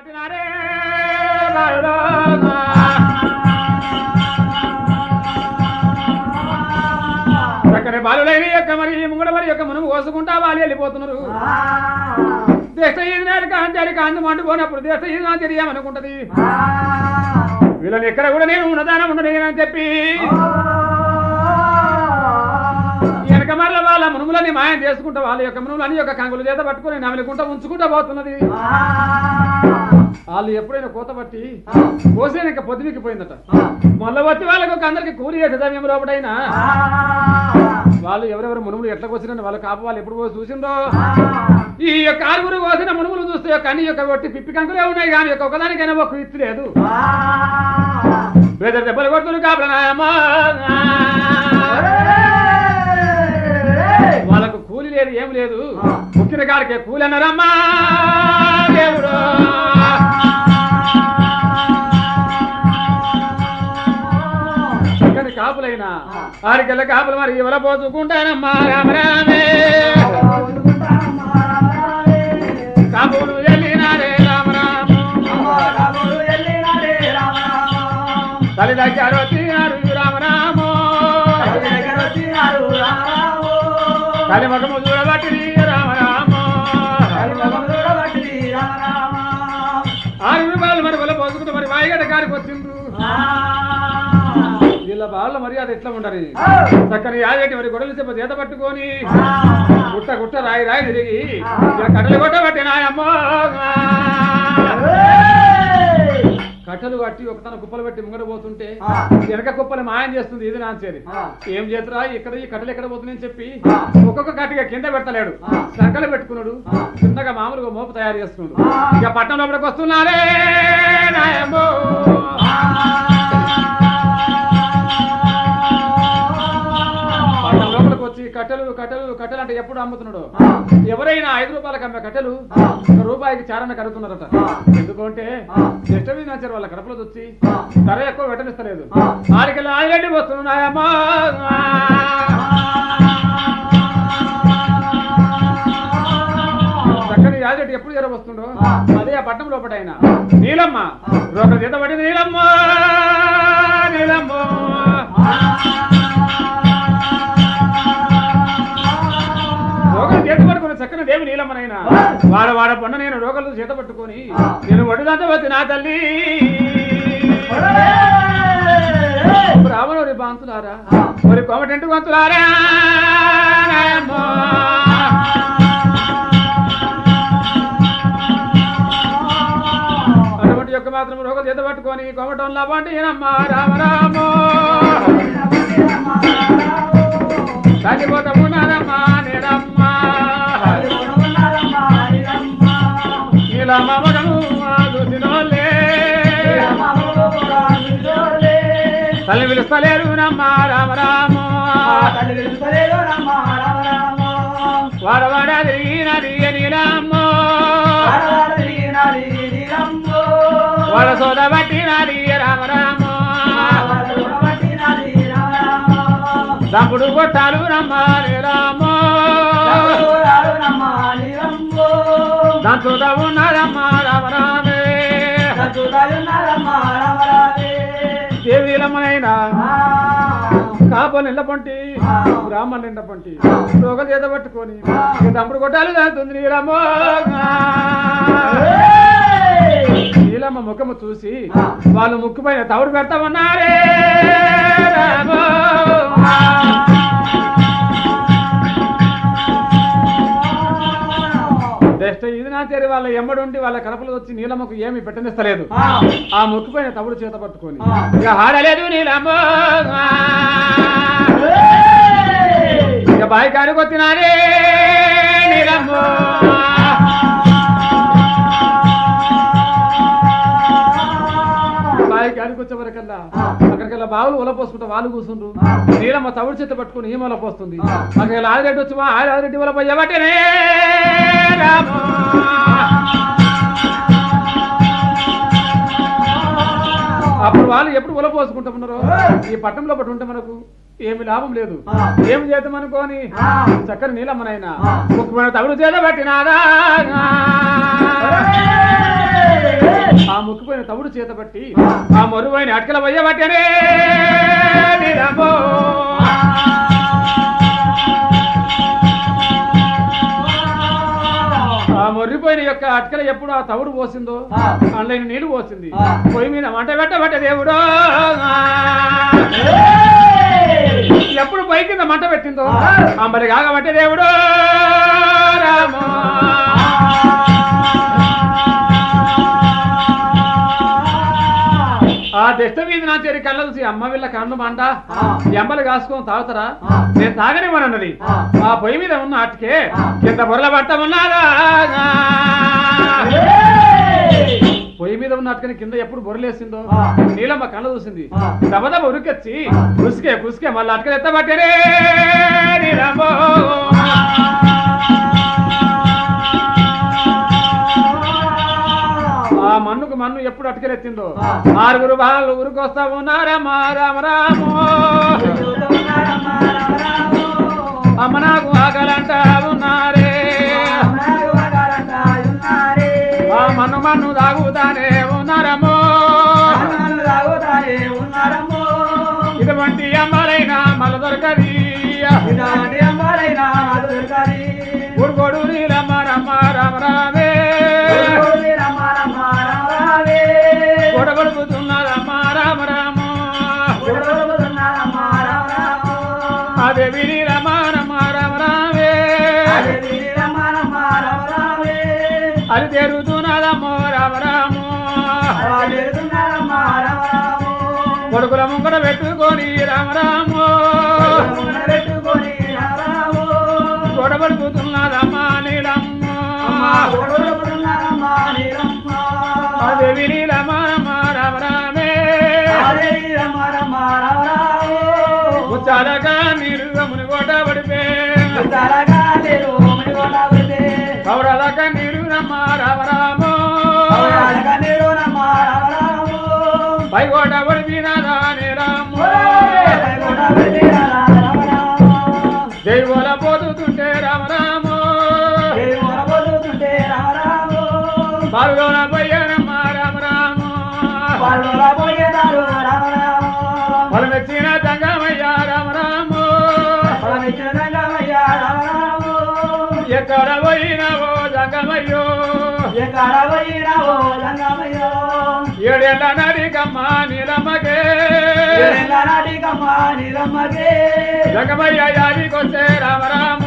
చక్కని బాలులైన యొక్క మరి ముంగడ మరి యొక్క మనం కోసుకుంటా వాళ్ళు వెళ్ళిపోతున్నారు. దేశ ఈదినాడు కాంచాలి కాంతి మండిపోయినప్పుడు దేశ ఈదినా తెలియమనుకుంటది. వీళ్ళని ఎక్కడ కూడా నేను ఉన్నదానం ఉండలేనని చెప్పి వెనక మరల వాళ్ళ మునుములని మాయం చేసుకుంటా వాళ్ళ యొక్క మునుములని యొక్క కంగులు చేత పట్టుకుని నమిలుకుంటా ఉంచుకుంటా పోతున్నది. వాళ్ళు ఎప్పుడైనా కోత పట్టి కోసేన ఇంకా పొద్దుమికిపోయిందట. మళ్ళీ వచ్చి వాళ్ళకు ఒక అందరికి కూలి సమయం లోపడైనా వాళ్ళు ఎవరెవరు మునుములు ఎట్లా కోసినండి వాళ్ళ కాపు వాళ్ళు ఎప్పుడు పోసి చూసిందో ఈ యొక్క ఆరుగురు కోసిన మునుములు చూస్తే యొక్క అన్ని యొక్క కొట్టి పిప్పి కంకులే ఉన్నాయి కానీ యొక్క ఒకదానికైనా ఒక ఇత్తు లేదు. బెదర్ దెబ్బలు కొడుతులు కాపులనాయమ్మా వాళ్ళకు కూలి లేదు ఏం లేదు. ముక్కిన కాడికే కూలి అన్నారమ్మా దేవుడు. చక్కని కాపులైనా ఆడికెళ్ళ కాపులు మరి ఇవల పోచుకుంటానమ్మా రామరామే కాపులు వెళ్ళినారే రామరాము తల్లి దగ్గర వచ్చినారు రామరాము తల్లి మగము చూడబట్టి రామరాము 6 రూపాయలు మరి వల్ల పోసుకుంటే మరి వాయిగడ్డ కాడికి వచ్చిండ్రు. వీళ్ళ వాళ్ళ మరి అది ఎట్లా ఉండరు చక్కని యాదటి మరి గొడవలు చెప్ప చేత పట్టుకొని గుట్ట గుట్ట రాయి రాయి తిరిగి కట్టలు కొట్టబట్టి నాయమ్మో కట్టలు కట్టి ఒక తన కుప్పలు పెట్టి ముంగడ పోతుంటే వెనక కుప్పలు మాయం చేస్తుంది. ఇది నాచేది ఏం చేతురా ఇక్కడ ఈ కట్టలు ఎక్కడ పోతున్నాయని చెప్పి ఒక్కొక్క కట్టిగా కింద పెట్టలేడు సంకలు పెట్టుకున్నాడు. చిన్నగా మామూలుగా మోపు తయారు చేస్తున్నాడు. ఇక పట్టణం లోపలికి వస్తున్నారే నాయమ్మో పట్టణం లోపలికి వచ్చి కట్టెలు కట్టెలు కట్టెలు అంటే ఎప్పుడు అమ్ముతున్నాడు. ఎవరైనా 5 రూపాయలకు అమ్మే కట్టెలు 1 రూపాయికి చారణ కడుగుతున్నారట. ఎందుకంటే ఇష్టమీ నచ్చారు వాళ్ళ కడపలో వచ్చి ధర ఎక్కువ పెట్టనిస్తలేదు. ఆడికెళ్ళి ఆయిరెడ్డి వస్తున్నాయమ్మా చక్కని యాదరెడ్డి ఎప్పుడు జర వస్తుండో అదే ఆ పట్టణం లోపల అయినా నీలమ్మ ఒక చేత పడి నీలమ్మ నీలమ్మ రోగలు చేత పట్టుకుని చక్కని దేవి నీలమ్మనైనా వాడ పండు నేను రోగలు చేత పట్టుకొని నేను వడ్డుదంతా వచ్చి నా తల్లి రావణుడి బాంతులారా మరి కోమటెంటు బంతులారా అటువంటి యొక్క మాత్రం రోగలు చేత పట్టుకొని కోమటం లాభంటే ఏనమ్మా రామరామో తగ్గిపోతామున్నారమ్మా నేనమ్మా నీలమ్మ మగను చూసినోళ్ళే తల్లి పిలుస్తలేరు నమ్మా రామరామో వాడవాడ తిరిగినది నీలమ్మో వాడ సోద పట్టినది రామరామో దంపుడు కొట్టాలు రమ్మా నీలమ్మో దంచుదా ఉన్నారమ్మా రామరామే దేవీలమ్మనైనా కాప నిండ పంటి బ్రాహ్మణ నిండ పంటి రోగలు చేత పట్టుకొని దంపుడు కొట్టాలు దాంతుంది నీలమ్మో నీలమ్మ ముఖము చూసి వాళ్ళు ముక్కు పైన తవుడు పెడతామన్నారే ఇది నా చేరి వాళ్ళ ఎమ్మడుండి వాళ్ళ కడపలు వచ్చి నీలమ్మకు ఏమి పెట్టనిస్తలేదు. ఆ ముక్కు పైన తవుడు చేత పట్టుకొని ఇక హాడలేదు నీలమ్మ ఇక బాయి కాడికి వచ్చినారే నీలమ్మ బాయి కాడికి వచ్చే వరకల్లా అక్కడికల్లా బావులు ఒలపోసుకుంటా వాళ్ళు కూర్చుండ్రు. నీలమ్మ తవుడు చేత పట్టుకుని ఏం ఒలపోస్తుంది. అక్కడ ఆదిరెడ్డి వచ్చి ఆదిరెడ్డి ఒలపోయబట్టేనే అప్పుడు వాళ్ళు ఎప్పుడు ఒలపోసుకుంటామన్నారో ఈ పట్టణంలో పట్టి ఉంటే మనకు ఏమి లాభం లేదు. ఏమి చేద్దాం అనుకోని చక్కని నీలమ్మనైనా ముఖ్యమైన తగుడు చేత పట్టినాదా ముక్కిపోయిన తవుడు చేత బట్టి ఆ మరువైన అటకల వయ్యబట్టనే ఆ మొర్రిపోయిన యొక్క అటకల ఎప్పుడు ఆ తవుడు పోసిందో అందులో నీళ్లు పోసింది పొయ్యి మీద మంట పెట్టబట్టే దేవుడు ఎప్పుడు పై కింద మంట పెట్టిందో అంబలి కాగబట్టే దేవుడు రామా ఆ దెష్ట వీధి నా చేరి కళ్ళ చూసి అమ్మ వీళ్ళ కన్ను మంట ఎంబలు కాసుకొని తాగుతారా నేను తాగనివ్వనన్నది ఆ పొయ్యి మీద ఉన్న అటుకే కింద బొరల బట్ట ఉన్నారా పొయ్యి మీద ఉన్న అటుకని కింద ఎప్పుడు బొరలేసిందో నీలమ్మ కళ్ళ చూసింది దబదబ ఉరికొచ్చి కుసికే మళ్ళీ అటుకలు ఎత్తబట్టేనే నీలమ్మ ఆ మన్నుకు మన్ను ఎప్పుడు అటుకెలెత్తిందో ఆరుగురు బాలు ఊరికొస్తా ఉన్నారమ్మా రామ రామో అమ్మ నాకు ఆకలంటా ఉన్నారే ఆ మన్ను తాగుతానే ఉన్నారమ్మో ఇటువంటి అమ్మాలైనా మళ్ళ దొరకది ఊరుకోడు నీలమ్మ రమ్మ రామ రామే గొడగొడుపుతున్నదమ్మా రామ రామ అదే విని రమ రమ రామ రామే అది తెరుగుతున్నదమ్మో రామ రామ కొడుకుల ముంగడ పెట్టుకొని రామ రామ గొడగొడుపుతున్నదమ్మా నీలమ్మ అదే విని రమ ముచ్చాలగా నీరు మునిగోట పడితే పౌరాలగా నీరు రమ్మ రామ రామ పైగోట పడిపినాదా రామ దైవోల పోతుంటే రామ రామ పాల్గొన పోయారమ్మ రామ రామ పొలమెచ్చిన దంగమయ్యా రామ రామ ఎక్కడ పోయినావో దంగమయ్యో ఏడేళ్ళ నాటికమ్మ నీలమ్మకే దంగమయ్య యాదికొచ్చే రామ రామ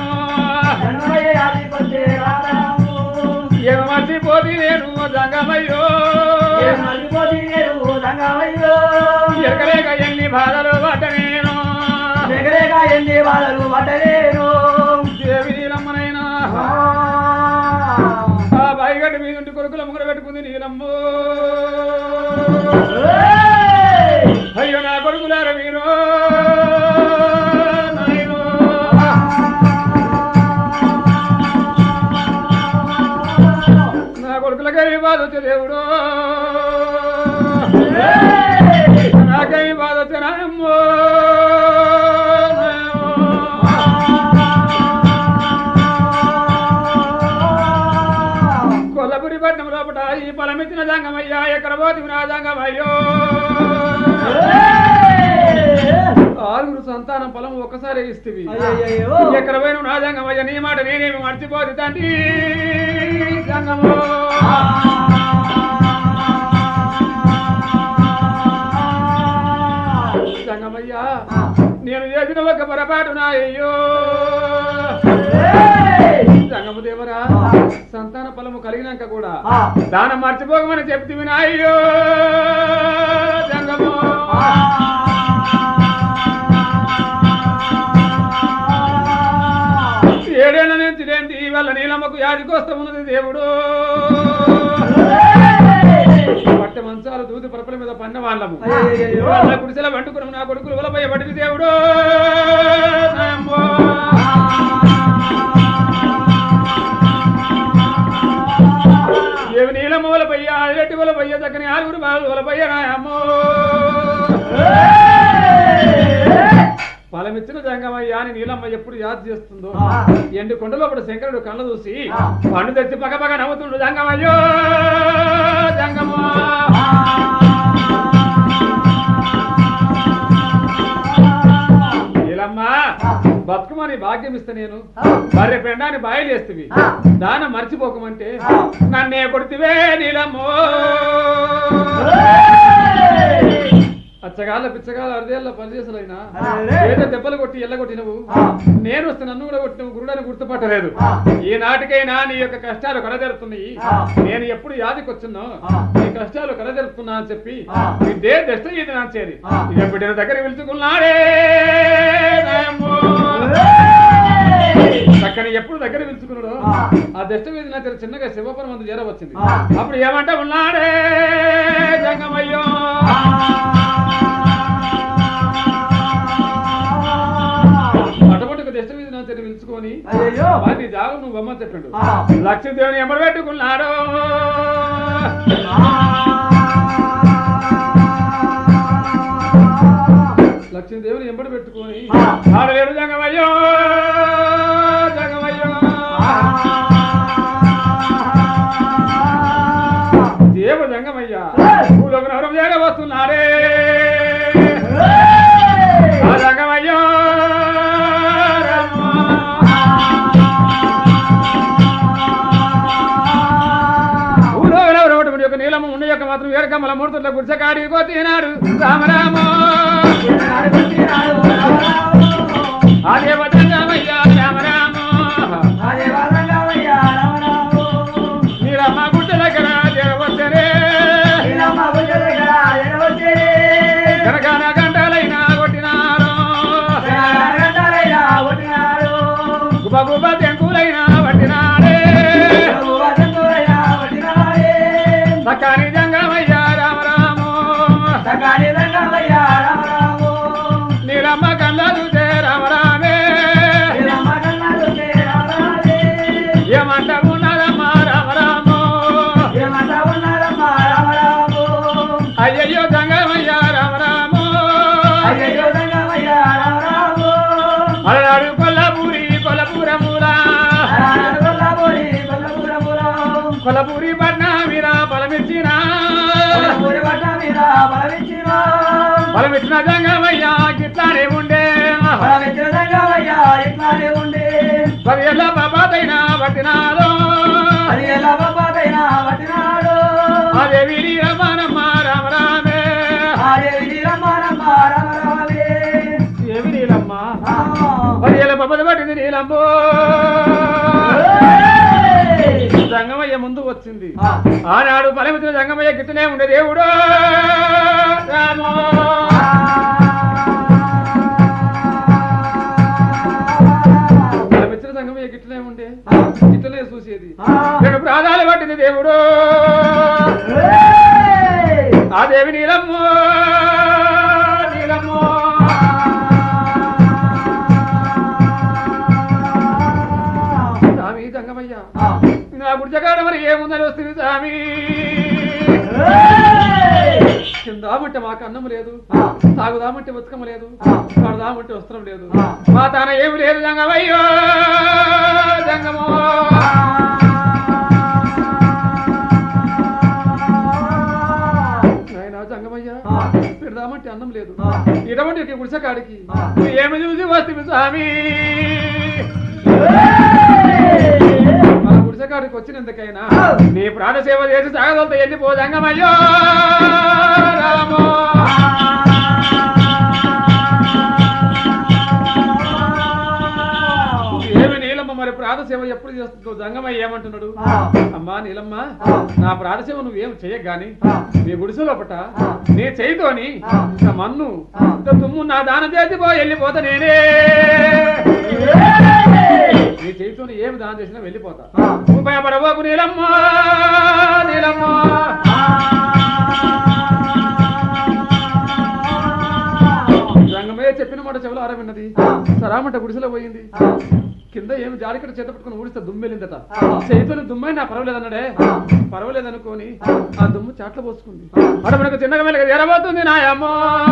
ఏమ మర్చిపోతి నేను దంగమయ్యో ఎరకలేక ఎన్ని బాధలు పట్టనేను దేవి నీలమ్మనైనా ఆ బాయిగడ్డ మీద కొడుకుల ముంగడ పెట్టుకుంది నీలమ్మ అయ్యో నా కొడుకులార మీరు నా కొడుకులకై బాధ వచ్చే దేవుడు నాకై బాధ వచ్చే నాయమ్మో కొల్లపురి పట్నం లోపల ఈ పొలమిచ్చిన జంగమయ్యా ఎక్కడ పోతి నా జంగమయ్యో ఆరుగురు సంతానం పొలం ఒక్కసారి ఇస్తేవి ఎక్కడ పోయిన నా జంగమయ్య నీ మాట నేనేమి మర్చిపోదు తండ్రి జంగమో జంగమయ్యా నేను చేసిన ఒక పొరపాటు నా అయ్యో జంగము దేవరా సంతాన ఫలము కలిగినాక కూడా దానం మర్చిపోకమని చెప్తే నా అయ్యో జంగము ఏడేళ్ల నుంచి ఏంటి వాళ్ళ నీలమ్మకు యాదికొస్తమున్నది దేవుడు పట్టె మంచాలు దూది పరపల మీద పన్న వాళ్ళము గుడిసెల వండుకున్నాము నా కొడుకులు వలపై పడిది దేవుడు ఏమి నీలమ్మ వలపయ్య రెడ్డి వలపయ్య చక్కని ఆరుగురు బాలు వలపయ్య నాయమ్మో ఫలమిచ్చిన జంగమయ్య అని నీలమ్మ ఎప్పుడు యాద్ చేస్తుందో ఎండు కొండలోపల శంకరుడు కళ్ళ చూసి పండు తెచ్చి పగ నవ్వుతుండు జంగమయ్యో జంగమో బతుకమని భాగ్యం ఇస్తే నేను భార్య పెండాన్ని బాయలేస్తుంది దానం మర్చిపోకమంటే నన్నే కొడుతువే నీలమ్మో అచ్చగాళ్ళ పిచ్చగాళ్ళ అర్ధేళ్ళ పనిచేసలైనా ఏదో దెబ్బలు కొట్టి ఎల్లగొట్టి నువ్వు నేను వస్తే నన్ను కూడా కొట్టి నువ్వు గురుడని గుర్తుపట్టలేదు ఈనాటికైనా నీ యొక్క కష్టాలు కలజరుతున్నాయి నేను ఎప్పుడు యాదికి వచ్చిందో నీ కష్టాలు కలజరుతున్నా అని చెప్పి ఇదే దశ ఇది నా చేరి ఇక బిడ్డల దగ్గర పిలుచుకున్నాడే చక్కని ఎప్పుడు దగ్గర పిలుచుకున్నాడు ఆ దశ మీద నా చిన్నగా శివపురం అంత చేరవచ్చింది అప్పుడు ఏమంటా ఉన్నాడే జంగమయ్యో అటువంటి దశ మీద నా తెర పిలుచుకొని వాటి జాగం నువ్వు బొమ్మ చెప్పండు లక్ష్మీదేవిని ఎమ్మడి పెట్టుకున్నాడు లక్ష్మీదేవిని ఎంబడి పెట్టుకొని ఆడలేడు జంగమయ్యో జంగమయ్యో దేవ జంగమయ్య భూలోక నగరం చేర వస్తున్నారే ఆ జంగమయ్యో భూలోక నగరం యొక్క నీలము ఉన్న యొక్క మాత్రం వేరకమ్మల మూర్తుల గుడిసెకాడికో తినాడు రామరామ నీలమ్మ గుడ్డ దగ్గర జరవచ్చరే గనగాన గంటలైనా కొట్టినారు గుబ గుబ తెంకులైనా పట్టినాడే సకాని జంగమయ్య రామరాము నీలమ్మ కళ్ళలు రామరామే ఏమంట ఉన్నారమ్మా రామరాము అయ్యయ్యో జంగమయ్య రామరాము అలనాడు కొల్లపూరమురా కొల్లపూరి పట్నా మీరా బలమిచ్చిన బలమిచ్చిన జంగమయ్య గిట్లానే ఉండే 10 ఏళ్ళ బాబాదైనా పట్టినాడు అదేవి రమణమ్మ రామరామే ఏమి నీలమ్మ 10 ఏళ్ళ బాబాది పట్టింది నీలమ్మో జంగమయ్య ముందు వచ్చింది ఆనాడు బలమిచ్చిన జంగమయ్య గిట్టునే ఉండే దేవుడు రామో బలమిచ్చిన జంగమయ్య గిట్టునే ఉండే గిట్టునే చూసేది 2 ప్రాణాలు పట్టింది దేవుడు ఆ దేవి నీలమ్మో నీలమ్మో స్వామి జంగమయ్య నా గుడిచకాడ మరి ఏముందని వస్తుంది స్వామి తిందామంటే మాకు అన్నం లేదు తాగుదామంటే ఉతకం లేదు కడదామంటే వస్త్రం లేదు మా తాన ఏమి లేదు జంగమయ్యో జంగమో ఆయన జంగమయ్య పెడదామంటే అన్నం లేదు ఇటువంటి గుడిసెకాడికి ఏమి చూసి వస్తుంది స్వామి మన గుడిసెకాడికి వచ్చినందుకైనా నీ ప్రాణసేవ చేసి సాగదలతో వెళ్ళిపో జంగమయ్యో రామో ఏమి నీలమ్మ మరి ప్రాణసేవ ఎప్పుడు చేస్తుందో జంగమయ్య ఏమంటున్నాడు అమ్మా నీలమ్మ నా ప్రాణసేవ నువ్వేం చెయ్యగాని నీ గుడిసె లోపట నీ చేయితోని మన్ను తుమ్ము నా దానం చేసిపో వెళ్ళిపోతా నేనే నీ చేతితో ఏమి దానం చేసినా వెళ్ళిపోతా ఉపయోగపడబోకు నీలమ్మ నీలమ్మ జంగమయ్య చెప్పిన మాట చెవులు ఆరవిన్నది సరామంట గుడిసెలో పోయింది కింద ఏమి జాలికడ చేత పట్టుకుని ఊడిస్తే దుమ్మెళ్ళిందట చేతులు దుమ్మై నా పర్వాలేదన్నాడే పర్వాలేదనుకోని ఆ దుమ్ము చాట్ల పోసుకుంది అక్కడ మనకు చిన్నగా మెల్లగా ఎరబోతుంది నాయమ్మో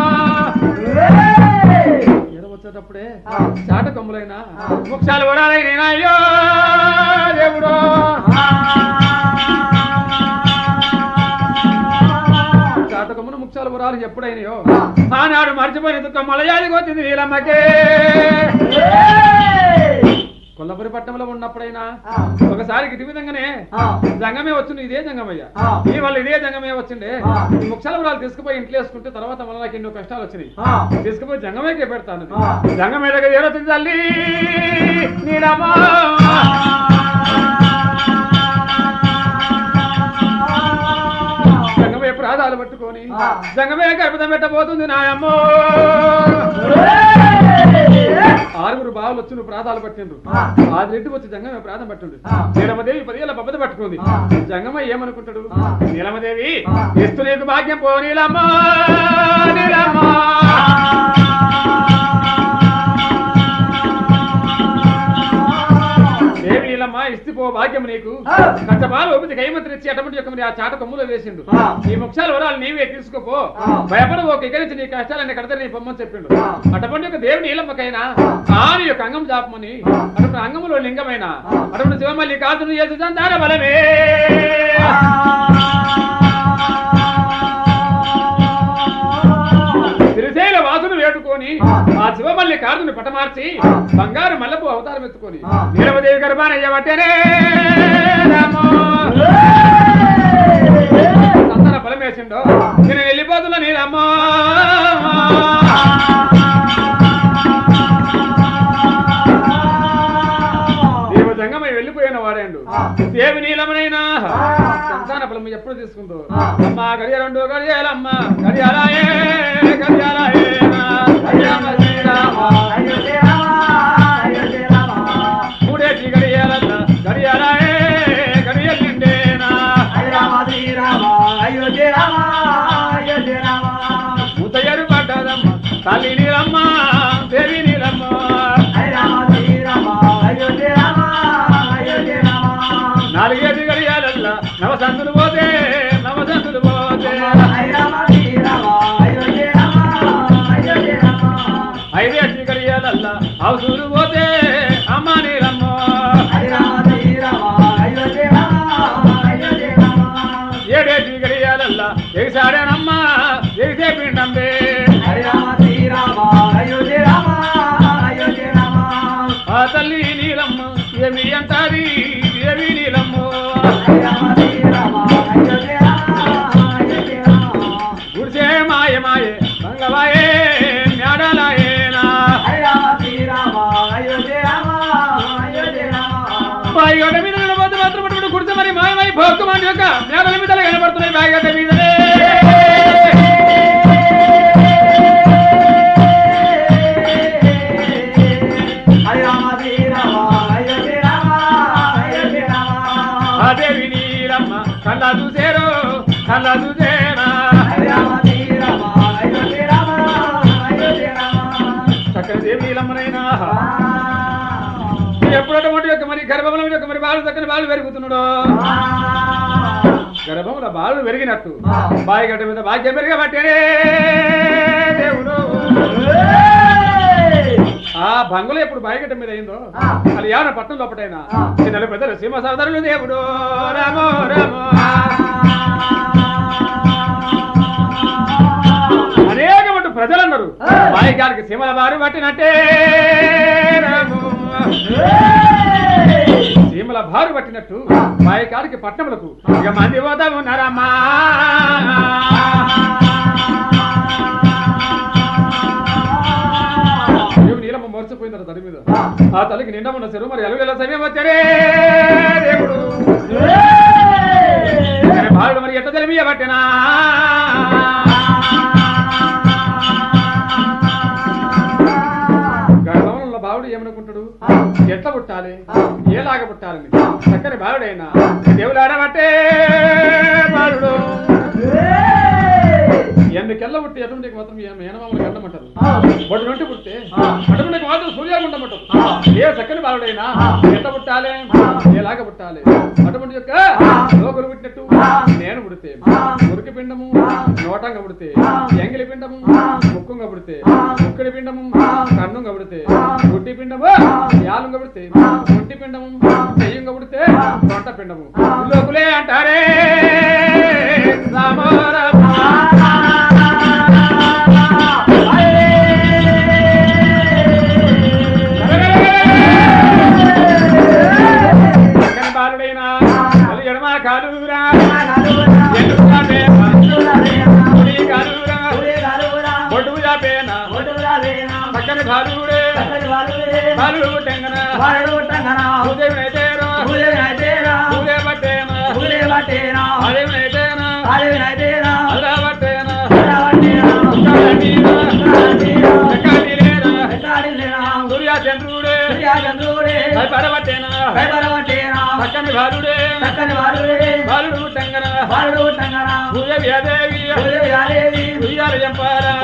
ఎరవచ్చేటప్పుడే చాట కొమ్ములైనా వృక్షాలు వరాలైనా అయ్యో దేవుడు చాట కొమ్మును ముఖ్యాల వరాలు ఎప్పుడైనాయో ఆనాడు మర్చిపోయిన దుఃఖం మలయాదికి వచ్చింది నీలమ్మకే. కొల్లపురి పట్టణంలో ఉన్నప్పుడైనా ఒకసారి ఇటు విధంగానే జంగమే వచ్చింది. ఇదే జంగమయ్య ఈ వల్ల ఇదే జంగమే వచ్చిండే. ఈ ముఖ్యాల వరాలు తీసుకుపోయి ఇంట్లో వేసుకుంటే తర్వాత మళ్ళీ నాకు ఎన్నో కష్టాలు వచ్చినాయి. తీసుకుపోయి జంగమేకే పెడతాను. జంగమే దగ్గర ఏరవుతుంది తల్లి నీడమ్మా. జంగమే ప్రాధాలు పట్టుకొని జంగమే గర్భం పెట్టబోతుంది నాయమ్మో. 6 బావులు వచ్చి నువ్వు ప్రాధాలు పట్టిండ్రు. 6 రెడ్డికి వచ్చి జంగమే ప్రాధం పట్టిండు. నీలమదేవి 10 ఏళ్ళ బబ్బద పట్టుకుంది. జంగమ ఏమనుకుంటాడు? నీలమదేవి ఇస్తు నీకు భాగ్యం పో నీలమ్మా నీలమ్మా. దేవి నీలమ్మ ఇస్తిపో భాగ్యం నీకు. కష్టపాలు ఒప్పితే కైమంత్రి ఇచ్చి అటువంటి యొక్క ఆ చాట కొమ్ములో వేసిండు. ఈ ముఖ్యాల వరాలు నీవే తీసుకోపో, భయపడవో, ఇక్కడి నీ కష్టాలన్నీ కడతారు నీ పొమ్మని చెప్పిండు. అటువంటి యొక్క దేవి నీలమ్మకైనా ఆని యొక్క అంగం జాపమని అటువంటి అంగములో లింగమైన అటువంటి శివమల్లి కాదు చేస్తుందాన బలమే. శ్రీశైల వాసును వేడుకొని ఆ శివమల్లి కార్డుని పటమార్చి బంగారు మల్లపు అవతారం ఎత్తుకొని నీలమదేవి గర్భానయ్యబట్టేనే సంతాన బలం వేసిండో. నేను వెళ్ళిపోతున్నా నీలమ్మా. వెళ్ళిపోయిన వాడేండు దేవి నీలమనైనా సంతాన బలం ఎప్పుడు తీసుకుంటూ అమ్మా గడియ 2 గడియాలమ్మ గడియాలే గడియాలే మూడేటి గడియాలన్న గడియాలే గడియలిండేనా ముతయ్యరు పడ్డదమ్మ తల్లి నీలమ్మ దేవి నీలమ్మ. నాలుగేటి గడియాలల్లా నవసంతులు పోతే నవసంతులు పోతే 5 ఏటి గడియాలల్లా అవసూరు పోతే అమ్మ నీలమ్మ. 7 ఏటి గడియాలల్లా ఎగిసాడేనమ్మ ఎగిసే పిండంబే. ఆ తల్లి నీలమ్మ ఏమి అంటాది దేవి నీలమ్మ. గుడిసే మాయ మాయే మంగవాయే న్యాడలాయేనా. బాయిగడ్డ మీద నిలబడి మాత్రం పట్టుబడి గుడిసె మరి మాయమై భోక్కుమాని యొక్క న్యాడల మీద కనబడుతున్నాయి. బాయిగడ్డ మీదనే దేవి నీలమ్మ కళ్ళ చూసేరో కళ్ళ చూసేనా. చక్కని దేవి నీలమ్మనైనా ఎప్పుడటువంటి యొక్క మరి గర్భంలో యొక్క మరి బాలు చక్కని బాలు పెరుగుతున్నాడు. గర్భంలో బాలు పెరిగినట్టు బాయిగడ్డ మీద భాగ్యం పెరిగబట్టేనే దేవుడు. ఆ బంగులో ఎప్పుడు బాయిగడ్డ మీద అయిందో అది యాన పట్టణం లోపటైనా చిన్నలు పెద్దలు సీమ సోదరులు దేవుడు రామో రామో. అనేకమంటు ప్రజలన్నారు బాయిగారికి సీమల బారు పట్టినట్టే రాము. సీమల బారు పట్టినట్టు బాయికాడికి పట్టణములకు ఇక మంది పోతా ఉన్నారమ్మా. నీలమ్మ మర్చిపోయిందట తల్లి మీద. ఆ తల్లికి నిండా ఉన్న చెరువు మరి ఎలుగెల సమయం వచ్చారే దేవుడు. బాలుడు మరి ఎట్ట తెలియబట్టినా గర్భంలో బాలుడు ఏమనుకుంటాడు? ఎట్లా పుట్టాలి ఏలాగా పుట్టాలని చక్కని బాలుడైనా దేవుడు ఆడబట్టే బాలుడు. ఎందుకెళ్ళ పుట్టి ఎటువంటి మాత్రం మేనమామలు వెళ్ళమంటారు. బొడ్డు నుండి పుట్టే అటువంటి మాత్రం సూర్యాగుండమంటారు. ఏ చక్కని బాలుడైనా ఎట్లా పుట్టాలి ఎలాగ పుట్టాలి. అటువంటి యొక్క లోకులు పుట్టినట్టు నేను పుడితే మురికి పిండము నోటంగా పుడితే ఎంగిలి పిండము ముక్కుంగా పుడితే ముక్కడి పిండము కన్నుంగా పుడితే గుడ్డి పిండము యాలుంగా పుడితే ఒంటి పిండము చెయ్యంగా పుడితే తొంట పిండము లోకులే అంటారే. చంద్రుడే భయపడబట్టేనా చక్కని బాలుడే బాలుడు టంగన భూయదేవి ఉయ్యాల చంపారా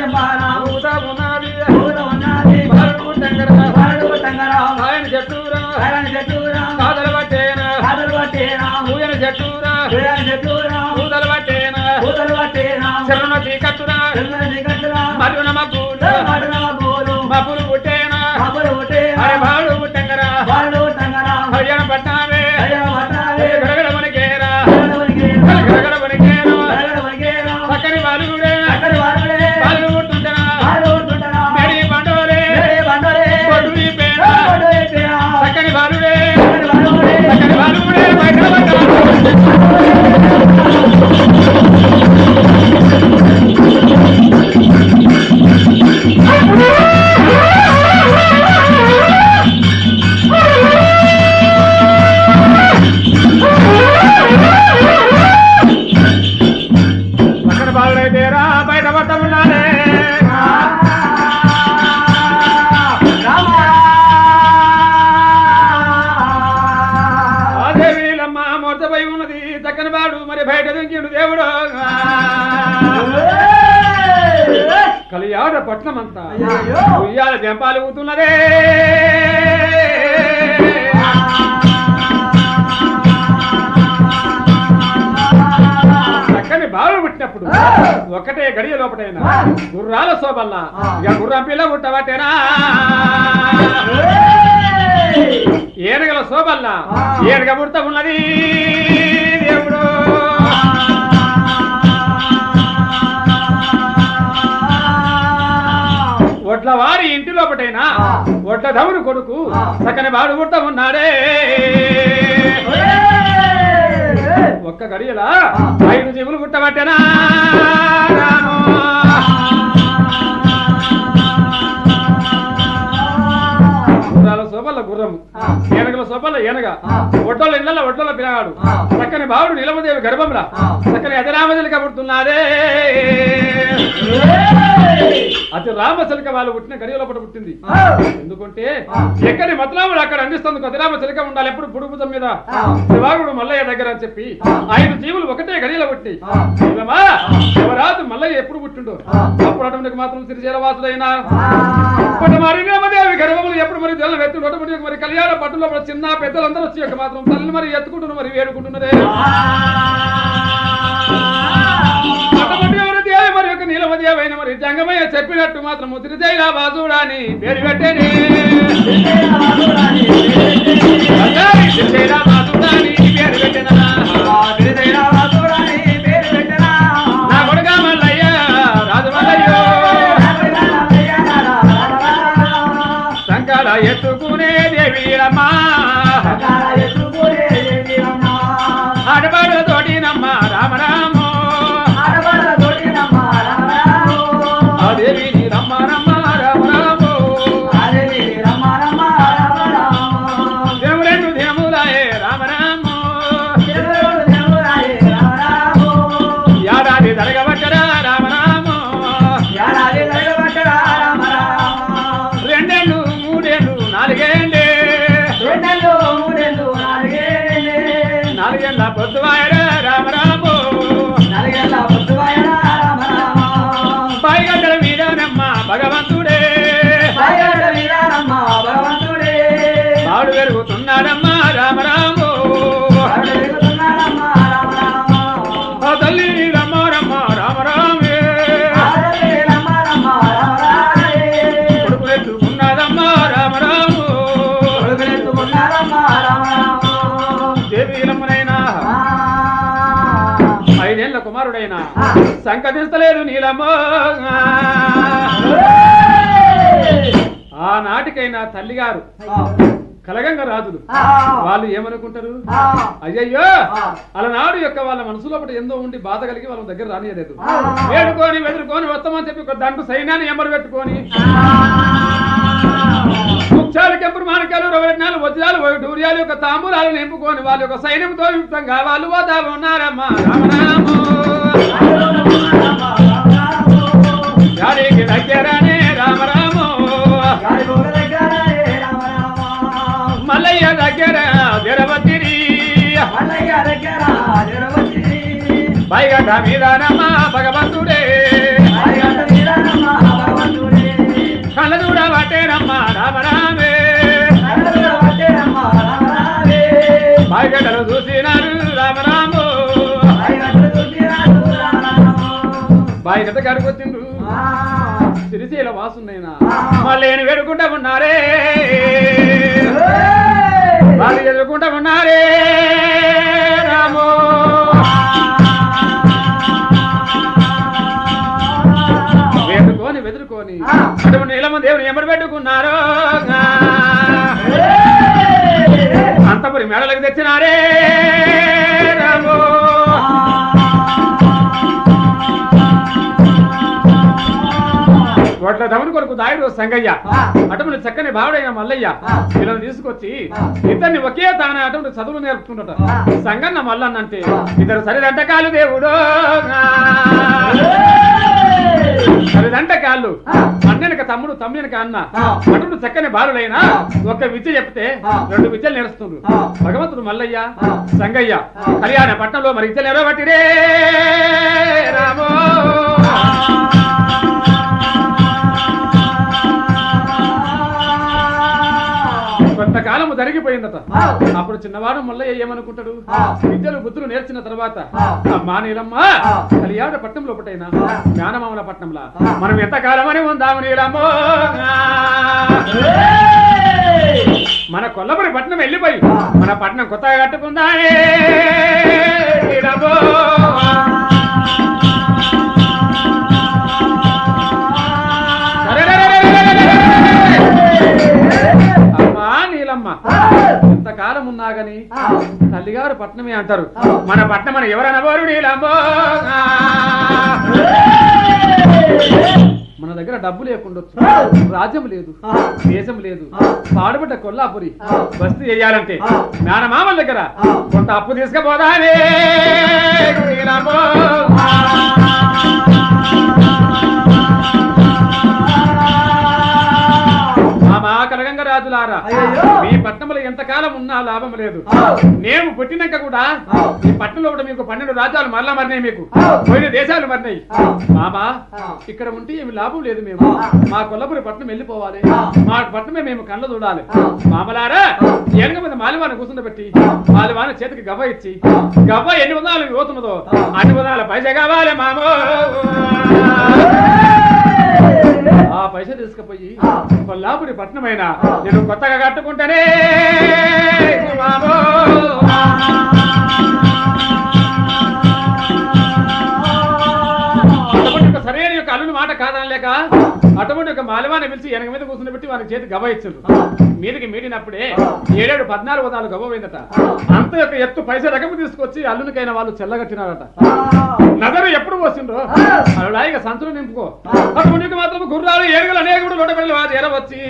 బాలుడు టంగన ఆయన చెట్టురా కాదలు పట్టేనా భూయన చెట్టురా పూదలు పట్టేనా చెరున చీకట్టురా మరున మబ్బులు పుట్టేనా అరే బాలుడు టంగరా హరియాణ పట్నామే గడగడ మనకేరా చక్కని బాలుడే బాలుడు పుట్టుంటనా మేడి బండోరే చక్కని బాలుడే కలియాడ పట్నమంతా ఉయ్యాల జంపాలు ఊతున్నదే చక్కని బాలు పుట్టినప్పుడు ఒకటే గడియ లోపటైనా గుర్రాల శోభల్లా ఇక గుర్రం పిల్ల పుట్టబట్టేనా ఏనుగల శోభల్లా ఏనుగ పుట్ట ఉన్నది దేవుడు ఒడ్ల వారి ఇంటి లోపటైనా ఒడ్ల దముడు కొడుకు చక్కని బాడు పుట్ట ఉన్నాడే ఒక్క గడియలా 5 జీవులు పుట్టబట్టేనా గుర్రాల శోభల గుర్రము ఏనుగల శోభల ఏనగ ఒడ్డల ఇళ్ల ఒడ్డల పిల్లగాడు చక్కని బావుడు నీలమదేవి గర్భంలా చక్కని అజరామజలిక పుడుతున్నారే అతి రామచలిక వాళ్ళు పుట్టిన గడియలో పట్టు పుట్టింది ఎందుకంటే ఎక్కడి మతలాముడు అక్కడ అందిస్తుంది అతిరామచలిక ఉండాలి ఎప్పుడు పుడుపుతం మీద శివాగుడు మల్లయ్య దగ్గర అని చెప్పి 5 జీవులు ఒకటే గడియలో పుట్టి శివరాజు మల్లయ్య ఎప్పుడు పుట్టిండో అప్పుడు అటువంటి మాత్రం శ్రీశైలవాసుడైనా మరి నీలమదేవి గర్భములు ఎప్పుడు మరి జల్లు ఎత్తుడు మరి కళ్యాణ పట్టులో చిన్న పెద్దలందరూ వచ్చి యొక్క మాత్రం తల్లి మరి ఎత్తుకుంటున్నారు మరి వేడుకుంటున్నదే మరి యొక్క నీలమదేవైన మరి జంగమయ్య చెప్పినట్టు మాత్రం శ్రీశైల వాసుడాని పేరు పెట్టేని శ్రీశైల వాసుడాని పేరు పెట్టేనా నా కొడుక మల్లయ్య రాజు మల్లయ్యో సంకాల ఎత్తుకునే దేవీరమ్మా ఆడబాడు తోటినమ్మ రామరామ పైగడ్డల మీదనమ్మ భగవంతుడే బాడు పెరుగుతున్నాడమ్మా రామరాము తల్లి రమ్మ రమ్మ రామరామే కొడుకులెత్తుకున్నాడమ్మా రామరాము దేవీలమ్మనైనా 5 ఏళ్ల కుమారుడైనా సంకటిస్తలేదు నీలమ్మ ఆనాటికైనా తల్లిగారు కలగంగ రాజులు వాళ్ళు ఏమనుకుంటారు అయ్యయ్యో అలనాడు యొక్క వాళ్ళ మనసులో ఎందో ఉండి బాధ కలిగి వాళ్ళ దగ్గర రానియలేదు వేడుకొని వెదురుకొని వస్తామని చెప్పి ఒక దండు సైన్యాన్ని ఎంబడి పెట్టుకొని ముత్యాలు కెంపురు మాణిక్యాలు రవరత్నాలు వజ్రాలు వైఢూర్యాలు యొక్క తాంబూలాలు నింపుకొని వాళ్ళ యొక్క సైన్యంతో యుక్తంగా వాళ్ళు పోతా ఉన్నారమ్మా రామరాము గాడికి దగ్గరనే రామరాము మల్లయ్య దగ్గర జరవతిరి పైగట మీదనమ్మా భగవంతుడే కళ్ళ దూడ పట్టేనమ్మా రామరామే పైగటలు చూసినారు రామరాము బాయిగట కడుకొచ్చిండ్రు సిరిశీల వాసునైనా మళ్ళీ వేడుకుంటా ఉన్నారే వాళ్ళు ఎదుర్కొంటా ఉన్నారే రామో వెదురుకొని అటువంటి నీలమ్మ దేవుని ఎంబడి పెట్టుకున్నారు అంతపురి మేడలకు తెచ్చినారే రామో వాట్ల దమని కొరకు దాయుడు సంగయ్య అటువంటి చక్కని బావుడైన మల్లయ్య వీళ్ళని తీసుకొచ్చి ఇద్దరిని ఒకే తాన అటువంటి చదువులు నేర్పుతుండట సంగన్న మల్లన్న అంటే ఇద్దరు సరిదంటకాలు దేవుడు సరిదంటకాళ్ళు అన్నెనక తమ్ముడు తమ్మునిక అన్న అటువంటి చక్కని బాలుడైనా ఒక విద్య చెప్తే 2 విద్యలు నేర్చుతుండ్రు భగవంతుడు మల్లయ్య సంగయ్య కళ్యాణ పట్టణంలో మరి విద్యలు ఎవరబట్టిరే రామో కొంతకాలము జరిగిపోయిందట అప్పుడు చిన్నవాడు మల్లయ్య ఏమనుకుంటాడు విద్యలు బుద్ధులు నేర్చిన తర్వాత అమ్మా నీలమ్మ కళ్యాణ పట్నం లోపటైనా జ్ఞానమామల పట్నంలా మనం ఎంతకాలమని ఉందాము నీలమ్మో మన కొల్లపురి పట్నం వెళ్ళిపోయి మన పట్నం కొత్తగా కట్టుకుందానే నీలమ్మో ఎంతకాలం ఉన్నా గాని తల్లిగారు పట్నమే అంటారు మన పట్నం అని ఎవరనబోరు నీలమ్మో మన దగ్గర డబ్బు లేకుండొచ్చు రాజ్యం లేదు దేశం లేదు పాడుబడ్డ కొల్లాపురి బస్తీ చేయాలంటే మేనమామల దగ్గర కొంత అప్పు తీసుకుపోదానే నీలమ్మో కనగంగరాజులారా మీ పట్టణంలో ఎంతకాలం ఉన్నా లాభం లేదు నేను పుట్టినాక కూడా ఈ పట్టణంలో కూడా మీకు 12 రాజ్యాలు మరలా మరినాయి మీకు పోయిన దేశాలు మరినాయి మామా ఇక్కడ ఉంటే ఏమి లాభం లేదు మేము మా కొల్లపురి పట్టణం వెళ్ళిపోవాలి మా పట్టణమే మేము కళ్ళ చూడాలి మామలారా ఎనక మీద మాలివాన కూర్చుండబెట్టి మాలివాన చేతికి గవ్వ ఇచ్చి గవ్వ ఎన్ని వందలు పోతున్నదో అన్ని వందల పైసా కావాలి మామో ఆ పైసలు తీసుకుపోయి కొల్లాపురి పట్నమైనా నేను కొత్తగా కట్టుకుంటానే అటువంటి సరైన యొక్క అల్లుని మాట కాదనలేక అటువంటి ఒక మాలివాన్ని పిలిచి వెనక మీద కూర్చుని పెట్టి వారికి చేతి గవ్వ ఇచ్చిండ్రు మీదికి మీడినప్పుడే 7 14 వదాలు గవ్వ పోయిందట అంత యొక్క ఎత్తు పైసా రకము తీసుకొచ్చి అల్లునికైనా వాళ్ళు చెల్లగట్టినారట నగరు ఎప్పుడు పోసిండ్రో అలాగే సంచులు నింపుకో అటువంటి మాత్రం గుర్రాలు ఏనుగులు అనేక లోటబెళ్ళి వారు ఎరవచ్చి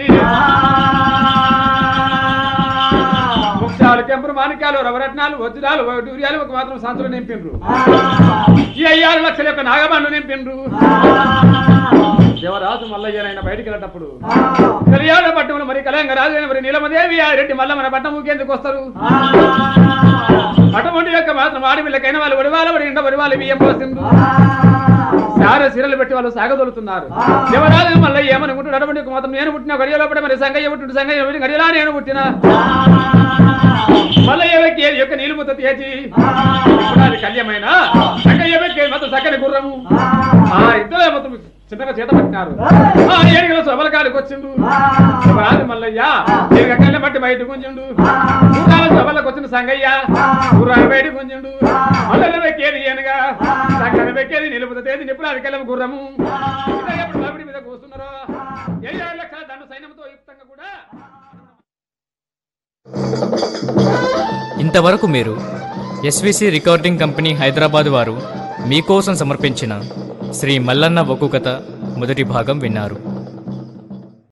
ముత్యాలు కెంపురు మాణిక్యాలు రవరత్నాలు వజ్రాలు వైఢూర్యాలు ఒక మాత్రం సంచులు నింపిండ్రు ఈ 5 లక్షల యొక్క నాగబాండు నింపిండ్రు దేవరాజు మల్లయ్యనైనా బయటికి వెళ్ళేటప్పుడు కళ్యాణ పట్టణంలో మరి కళ్యాణ రాజు మరి నీలమదేవి రెడ్డి మల్ల మన పట్టణం ఊకేందుకు వస్తారు అటువంటి యొక్క మాత్రం ఆడపిల్లకైన వాళ్ళు వడివాళ్ళ ఇంట వడివాళ్ళు బియ్యం పోసిండ్రు సార సీరలు పెట్టి వాళ్ళు సాగదొలుతున్నారు దేవరాజు మల్లయ్య ఏమనుకుంటాడు అటువంటి మాత్రం నేను పుట్టిన గడియలో పడి మరి సంగయ్య పుట్టిన సంగయ్య గడియలా నేను పుట్టిన మల్లయ్య వ్యక్తి యొక్క నీలుముత తేచి కళ్యమైన సంగయ్య వ్యక్తి మొత్తం చక్కని గుర్రము ఆ ఇద్దరు మొత్తం చిన్నగా చేత పట్టినారు ఏడుగుల సభలకాడికి వచ్చిండు రాజు మల్లయ్య కళ్ళ బట్టి బయట గుంజిండు సభలకు వచ్చిన సంగయ్య గుర్రాలు బయట గుంజిండు మల్లెల వెక్కేది ఏనుగా సంగన వెక్కేది నిలుపుత తేది నిపుణాది కళ్ళం గుర్రము ఎప్పుడు బాబుడి మీద కూస్తున్నారో 7 లక్షల దండు సైన్యంతో యుక్తంగా కూడా. ఇంతవరకు మీరు ఎస్విసి రికార్డింగ్ కంపెనీ హైదరాబాద్ వారు మీకోసం సమర్పించిన శ్రీ మల్లన్న ఒగ్గు కథ మొదటి భాగం విన్నారు.